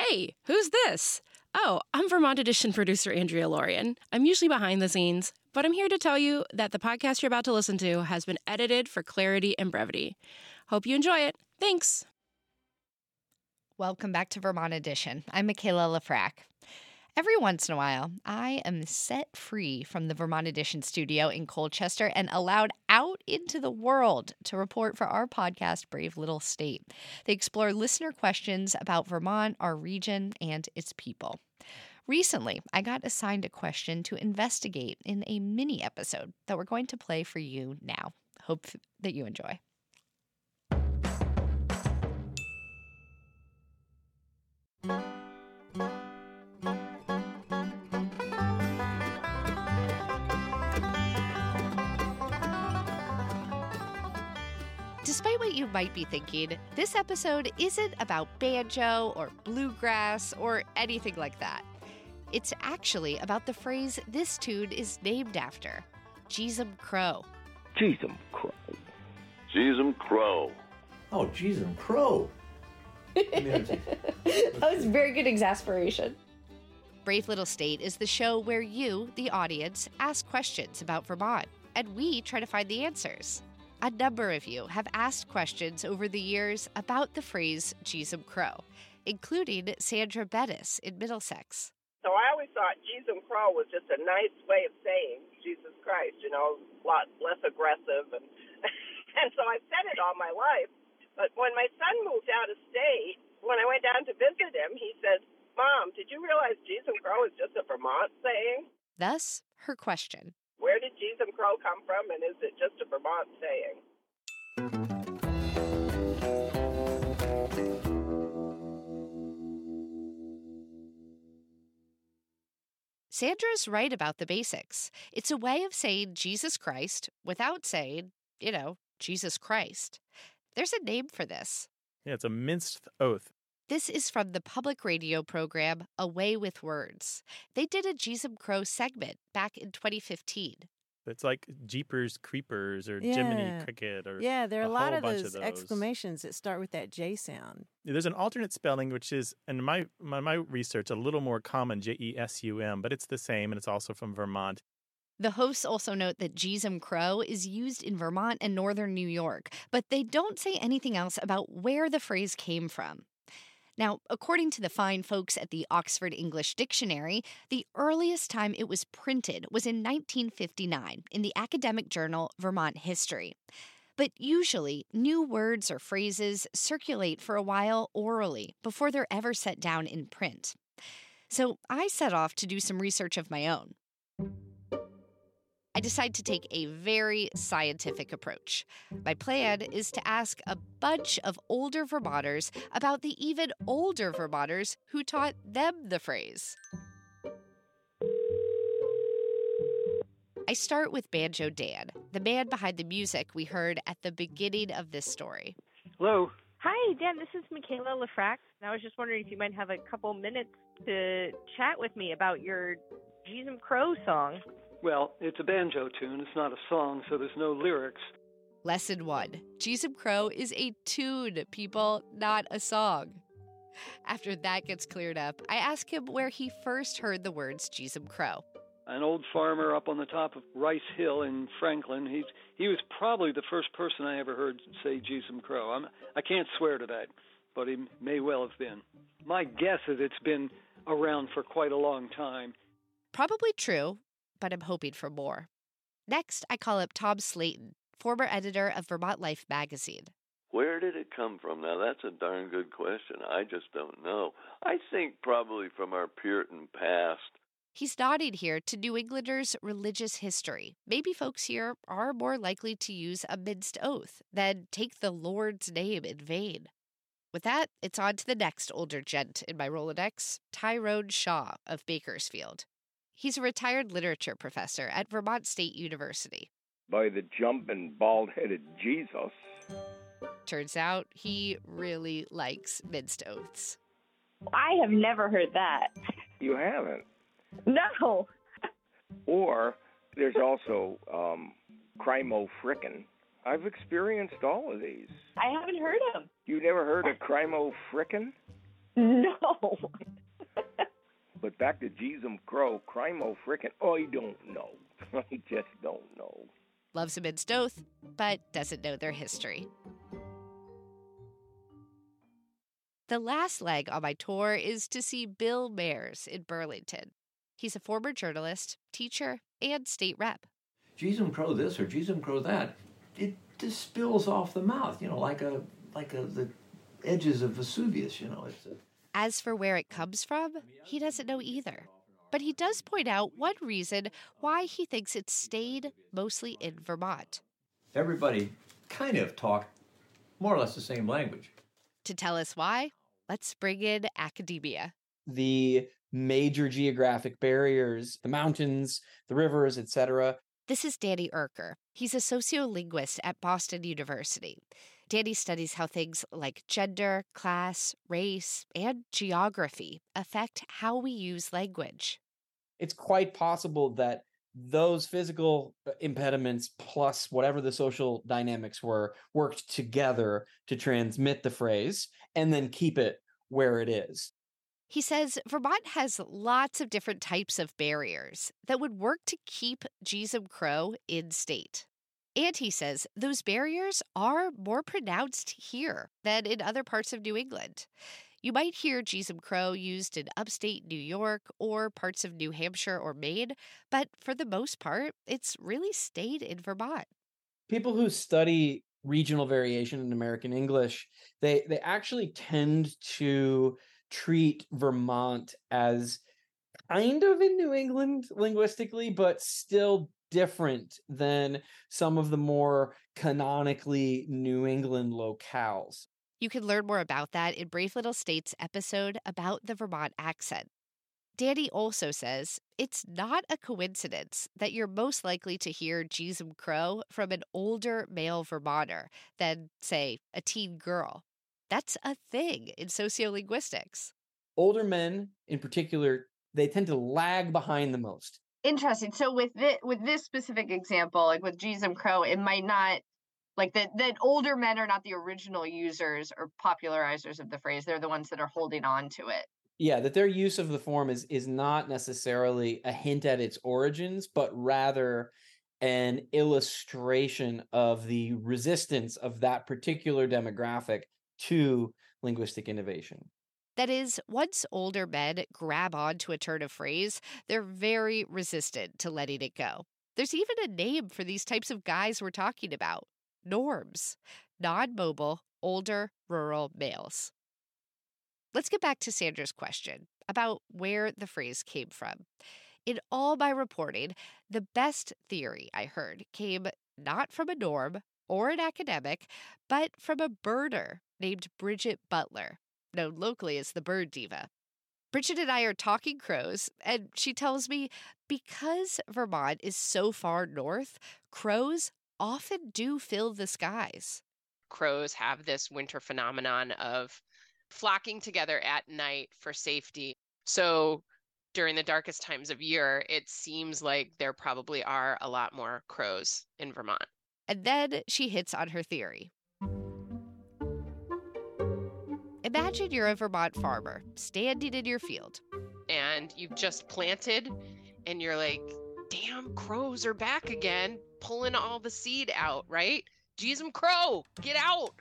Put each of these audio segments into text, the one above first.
Hey, who's this? Oh, I'm Vermont Edition producer Andrea Lorian. I'm usually behind the scenes, but I'm here to tell you that the podcast you're about to listen to has been edited for clarity and brevity. Hope you enjoy it. Thanks. Welcome back to Vermont Edition. I'm Michaela Lafrac. Every once in a while, I am set free from the Vermont Edition studio in Colchester and allowed out into the world to report for our podcast, Brave Little State. They explore listener questions about Vermont, our region, and its people. Recently, I got assigned a question to investigate in a mini episode that we're going to play for you now. Hope that you enjoy. Despite what you might be thinking, this episode isn't about banjo or bluegrass or anything like that. It's actually about the phrase this tune is named after, Jeezum Crow. Jeezum Crow. Jeezum Crow. Oh, Jeezum Crow. That was very good exasperation. Brave Little State is the show where you, the audience, ask questions about Vermont, and we try to find the answers. A number of you have asked questions over the years about the phrase Jeezum Crow, including Sandra Bettis in Middlesex. So I always thought Jeezum Crow was just a nice way of saying Jesus Christ, a lot less aggressive. And, and so I've said it all my life. But when my son moved out of state, when I went down to visit him, he said, "Mom, did you realize Jeezum Crow is just a Vermont saying?" Thus, her question. Where did Jeezum Crow come from, and is it just a Vermont saying? Sandra's right about the basics. It's a way of saying Jesus Christ without saying, Jesus Christ. There's a name for this. Yeah, it's a minced oath. This is from the public radio program A Way with Words. They did a Jeezum Crow segment back in 2015. It's like Jeepers Creepers or Jiminy Cricket or there are a lot of those exclamations that start with that J sound. There's an alternate spelling, which is, in my research, a little more common, Jesum, but it's the same, and it's also from Vermont. The hosts also note that Jeezum Crow is used in Vermont and northern New York, but they don't say anything else about where the phrase came from. Now, according to the fine folks at the Oxford English Dictionary, the earliest time it was printed was in 1959 in the academic journal Vermont History. But usually, new words or phrases circulate for a while orally before they're ever set down in print. So I set off to do some research of my own. I decided to take a very scientific approach. My plan is to ask a bunch of older Vermonters about the even older Vermonters who taught them the phrase. I start with Banjo Dan, the man behind the music we heard at the beginning of this story. Hello. Hi, Dan. This is Michaela Lafrac. I was just wondering if you might have a couple minutes to chat with me about your Jeezum Crow song. Well, it's a banjo tune. It's not a song, so there's no lyrics. Lesson 1. Jeezum Crow is a tune, people, not a song. After that gets cleared up, I ask him where he first heard the words Jeezum Crow. An old farmer up on the top of Rice Hill in Franklin. He was probably the first person I ever heard say Jeezum Crow. I can't swear to that, but he may well have been. My guess is it's been around for quite a long time. Probably true, but I'm hoping for more. Next, I call up Tom Slayton, former editor of Vermont Life magazine. Where did it come from? Now, that's a darn good question. I just don't know. I think probably from our Puritan past. He's nodding here to New Englanders' religious history. Maybe folks here are more likely to use a minced oath than take the Lord's name in vain. With that, it's on to the next older gent in my Rolodex, Tyrone Shaw of Bakersfield. He's a retired literature professor at Vermont State University. By the jumping, bald-headed Jesus. Turns out he really likes minced oaths. I have never heard that. You haven't? No. Or there's also Crimo Frickin'. I've experienced all of these. I haven't heard him. You never heard of Crimo Frickin'? No. back to Jeezum Crow, Crimo frickin', I don't know. I just don't know. Loves them in Stoth, but doesn't know their history. The last leg on my tour is to see Bill Mayers in Burlington. He's a former journalist, teacher, and state rep. Jeezum Crow this or Jeezum Crow that. It just spills off the mouth, like the edges of Vesuvius, As for where it comes from, he doesn't know either. But he does point out one reason why he thinks it stayed mostly in Vermont. Everybody kind of talked more or less the same language. To tell us why, let's bring in academia. The major geographic barriers, the mountains, the rivers, etc. This is Danny Erker. He's a sociolinguist at Boston University. Danny studies how things like gender, class, race, and geography affect how we use language. It's quite possible that those physical impediments plus whatever the social dynamics were worked together to transmit the phrase and then keep it where it is. He says Vermont has lots of different types of barriers that would work to keep Jeezum Crow in state. And he says those barriers are more pronounced here than in other parts of New England. You might hear Jeezum Crow used in upstate New York or parts of New Hampshire or Maine, but for the most part, it's really stayed in Vermont. People who study regional variation in American English, they actually tend to treat Vermont as kind of in New England linguistically, but still different than some of the more canonically New England locales. You can learn more about that in Brave Little State's episode about the Vermont accent. Danny also says it's not a coincidence that you're most likely to hear Jeezum Crow from an older male Vermonter than, say, a teen girl. That's a thing in sociolinguistics. Older men, in particular, they tend to lag behind the most. Interesting. So with this specific example, like with Jeezum Crow, it might not, like that older men are not the original users or popularizers of the phrase. They're the ones that are holding on to it. Yeah, that their use of the form is not necessarily a hint at its origins, but rather an illustration of the resistance of that particular demographic to linguistic innovation. That is, once older men grab onto a turn of phrase, they're very resistant to letting it go. There's even a name for these types of guys we're talking about. Norms. Non-mobile, older, rural males. Let's get back to Sandra's question about where the phrase came from. In all my reporting, the best theory I heard came not from a norm or an academic, but from a birder named Bridget Butler, known locally as the Bird Diva. Bridget and I are talking crows, and she tells me because Vermont is so far north, crows often do fill the skies. Crows have this winter phenomenon of flocking together at night for safety. So during the darkest times of year, it seems like there probably are a lot more crows in Vermont. And then she hits on her theory. Imagine you're a Vermont farmer standing in your field. And you've just planted and you're like, damn, crows are back again, pulling all the seed out, right? Jeezum Crow, get out.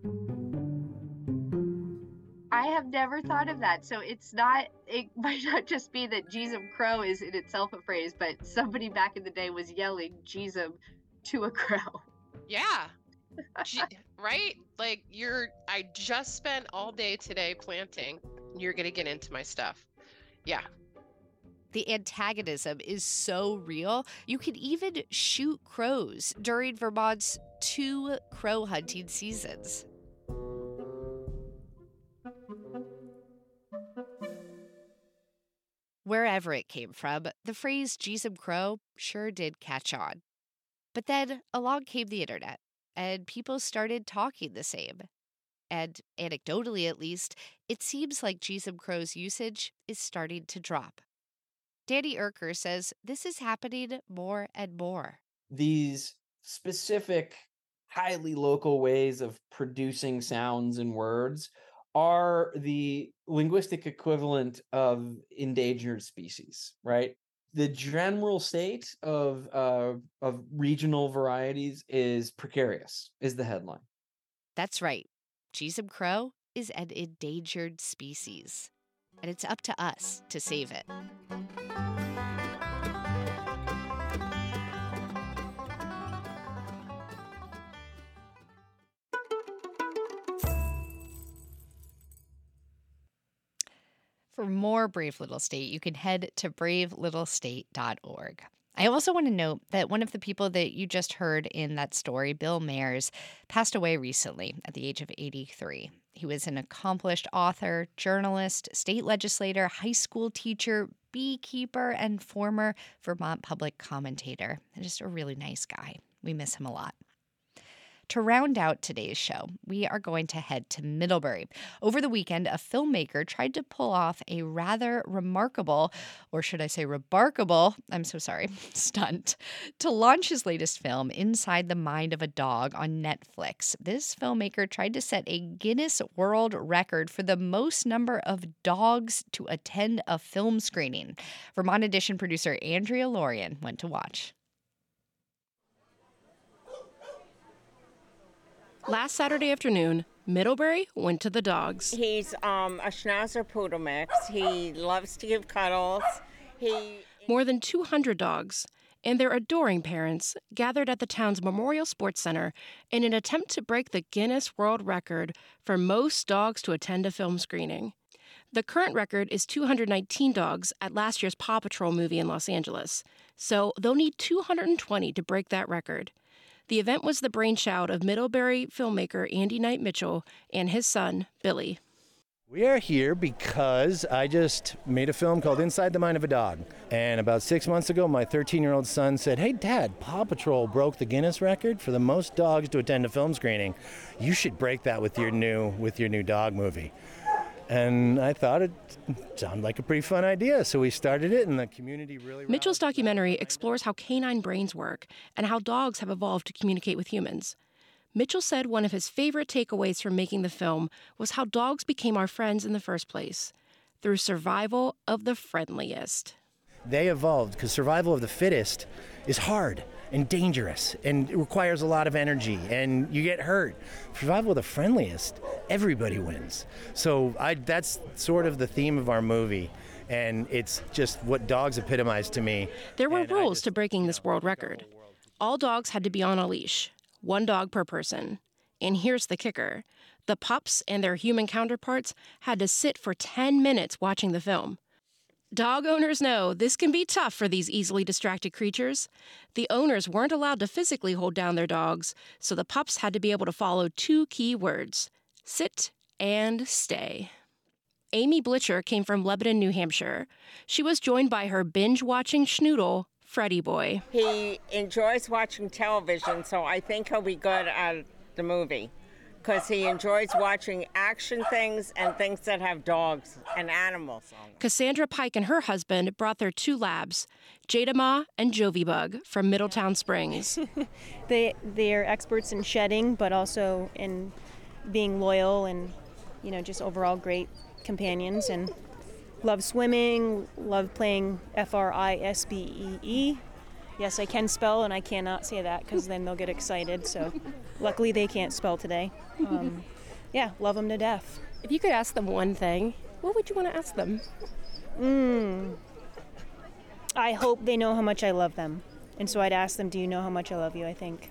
I have never thought of that. So it might not just be that Jeezum Crow is in itself a phrase, but somebody back in the day was yelling Jeezum to a crow. Yeah. Right? Like I just spent all day today planting. You're going to get into my stuff. Yeah. The antagonism is so real. You can even shoot crows during Vermont's 2 crow hunting seasons. Wherever it came from, the phrase Jeezum Crow sure did catch on. But then along came the internet, and people started talking the same. And anecdotally at least, it seems like Jeezum Crow's usage is starting to drop. Danny Erker says this is happening more and more. These specific, highly local ways of producing sounds and words are the linguistic equivalent of endangered species, right? The general state of regional varieties is precarious, is the headline. That's right. Jeezum Crow is an endangered species, and it's up to us to save it. For more Brave Little State, you can head to bravelittlestate.org. I also want to note that one of the people that you just heard in that story, Bill Mayers, passed away recently at the age of 83. He was an accomplished author, journalist, state legislator, high school teacher, beekeeper, and former Vermont public commentator. And just a really nice guy. We miss him a lot. To round out today's show, we are going to head to Middlebury. Over the weekend, a filmmaker tried to pull off a rather remarkable, or should I say remarkable, stunt to launch his latest film, Inside the Mind of a Dog, on Netflix. This filmmaker tried to set a Guinness World Record for the most number of dogs to attend a film screening. Vermont Edition producer Andrea Lorien went to watch. Last Saturday afternoon, Middlebury went to the dogs. He's a Schnauzer Poodle mix. He loves to give cuddles. More than 200 dogs and their adoring parents gathered at the town's Memorial Sports Center in an attempt to break the Guinness World Record for most dogs to attend a film screening. The current record is 219 dogs at last year's Paw Patrol movie in Los Angeles, so they'll need 220 to break that record. The event was the brainchild of Middlebury filmmaker Andy Knight Mitchell and his son, Billy. We are here because I just made a film called Inside the Mind of a Dog. And about 6 months ago, my 13-year-old son said, "Hey, Dad, Paw Patrol broke the Guinness record for the most dogs to attend a film screening. You should break that with your new dog movie." And I thought it sounded like a pretty fun idea, so we started it, and the community really... Mitchell's documentary explores how canine brains work and how dogs have evolved to communicate with humans. Mitchell said one of his favorite takeaways from making the film was how dogs became our friends in the first place, through survival of the friendliest. They evolved because survival of the fittest is hard and dangerous, and it requires a lot of energy, and you get hurt. Survival of the friendliest, everybody wins. So that's sort of the theme of our movie, and it's just what dogs epitomize to me. There were rules to breaking this world record. All dogs had to be on a leash, 1 dog per person. And here's the kicker. The pups and their human counterparts had to sit for 10 minutes watching the film. Dog owners know this can be tough for these easily distracted creatures. The owners weren't allowed to physically hold down their dogs, so the pups had to be able to follow 2 key words: sit and stay. Amy Blitcher came from Lebanon, New Hampshire. She was joined by her binge-watching schnoodle, Freddie Boy. He enjoys watching television, so I think he'll be good at the movie, because he enjoys watching action things and things that have dogs and animals on them. Cassandra Pike and her husband brought their 2 labs, Jadama and Jovi Bug, from Middletown Springs. They're experts in shedding, but also in being loyal and, just overall great companions, and love swimming, love playing FRISBEE. Yes, I can spell, and I cannot say that because then they'll get excited. So luckily they can't spell today. Love them to death. If you could ask them one thing, what would you want to ask them? I hope they know how much I love them. And so I'd ask them, do you know how much I love you, I think.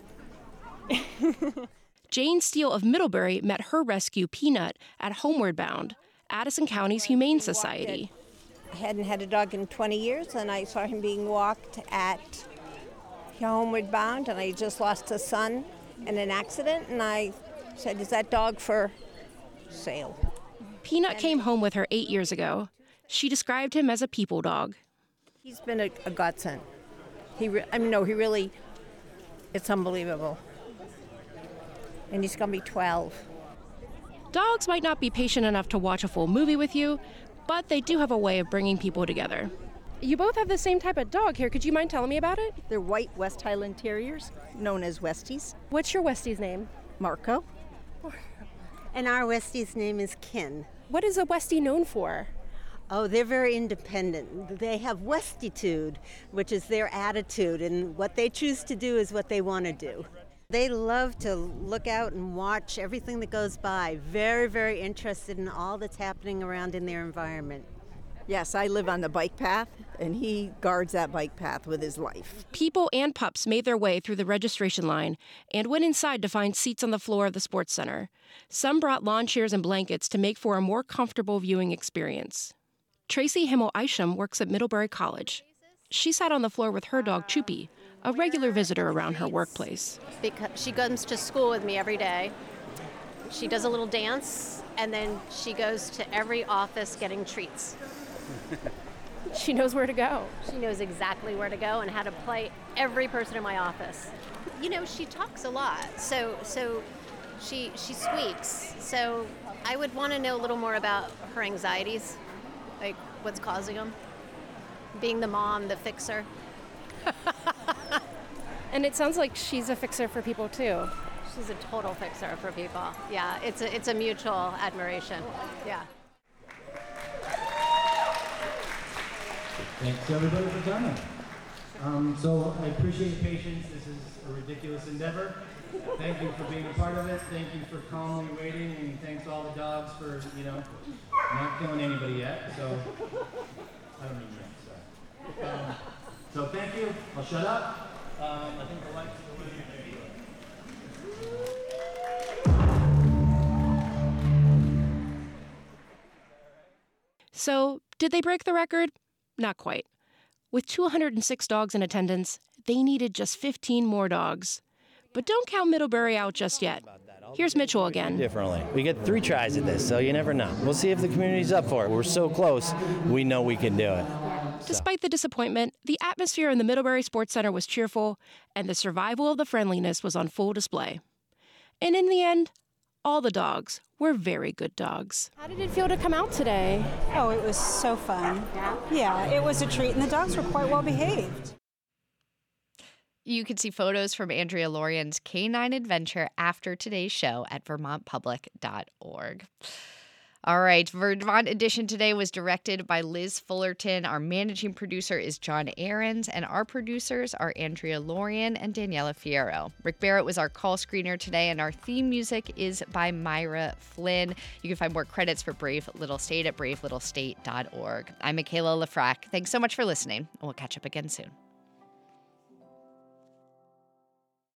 Jane Steele of Middlebury met her rescue, Peanut, at Homeward Bound, Addison County's Humane Society. I hadn't had a dog in 20 years, and I saw him being walked at Homeward Bound, and I just lost a son in an accident, and I said, "Is that dog for sale?" Peanut came home with her 8 years ago. She described him as a people dog. He's been a godsend. He really, it's unbelievable. And he's going to be 12. Dogs might not be patient enough to watch a full movie with you, but they do have a way of bringing people together. You both have the same type of dog here. Could you mind telling me about it? They're white West Highland Terriers, known as Westies. What's your Westie's name? Marco. And our Westie's name is Ken. What is a Westie known for? Oh, they're very independent. They have Westitude, which is their attitude, and what they choose to do is what they want to do. They love to look out and watch everything that goes by. Very, very interested in all that's happening around in their environment. Yes, I live on the bike path, and he guards that bike path with his life. People and pups made their way through the registration line and went inside to find seats on the floor of the sports center. Some brought lawn chairs and blankets to make for a more comfortable viewing experience. Tracy Himmel-Isham works at Middlebury College. She sat on the floor with her dog, Choopy, a regular visitor around her workplace. Because she comes to school with me every day. She does a little dance, and then she goes to every office getting treats. She knows where to go. She knows exactly where to go and how to play every person in my office. You know, she talks a lot, so she squeaks. So I would want to know a little more about her anxieties, like what's causing them. Being the mom, the fixer. And it sounds like she's a fixer for people too. She's a total fixer for people. Yeah, it's a mutual admiration. Yeah. Thanks everybody for coming. So I appreciate your patience. This is a ridiculous endeavor. Thank you for being a part of it. Thank you for calmly waiting, and thanks to all the dogs for, not killing anybody yet. So I don't mean that. So thank you. I'll shut up. I think the lights are going to So, did they break the record? Not quite. With 206 dogs in attendance, they needed just 15 more dogs. But don't count Middlebury out just yet. Here's Mitchell again. Differently. We get 3 tries at this, so you never know. We'll see if the community's up for it. We're so close, we know we can do it. Despite the disappointment, the atmosphere in the Middlebury Sports Center was cheerful, and the survival of the friendliness was on full display. And in the end, all the dogs were very good dogs. How did it feel to come out today? Oh, it was so fun. Yeah, it was a treat, and the dogs were quite well behaved. You can see photos from Andrea Lorien's canine adventure after today's show at vermontpublic.org. All right, Vermont Edition today was directed by Liz Fullerton. Our managing producer is John Ahrens, and our producers are Andrea Lorien and Daniela Fierro. Rick Barrett was our call screener today, and our theme music is by Myra Flynn. You can find more credits for Brave Little State at bravelittlestate.org. I'm Michaela Lefrak. Thanks so much for listening, and we'll catch up again soon.